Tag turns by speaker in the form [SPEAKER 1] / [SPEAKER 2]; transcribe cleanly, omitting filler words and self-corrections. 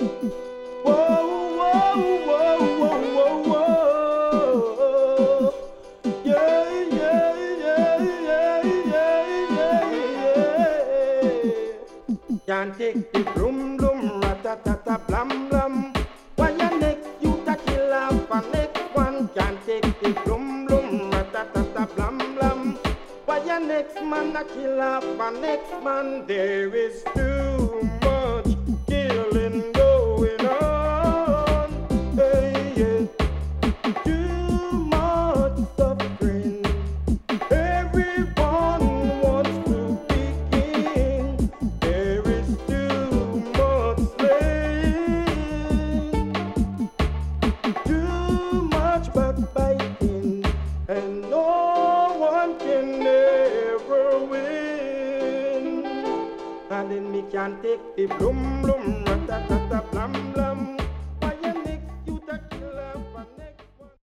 [SPEAKER 1] Whoa, whoa, whoa, whoa, whoa, whoa. Yeah, yeah, yeah, yeah, yeah, yeah. Can't take the bloom bloom, ratatata, blam blam. Why your neck, you ta kill off a neck one. Can't take the bloom bloom, ratatata, blam blam. Why your next man a kill off a next man? There is too much killing going on. Hey, yeah. Too much suffering. Everyone wants to be king. There is too much slaying, too much backbiting, and no one can ever win. And then me can take the bloom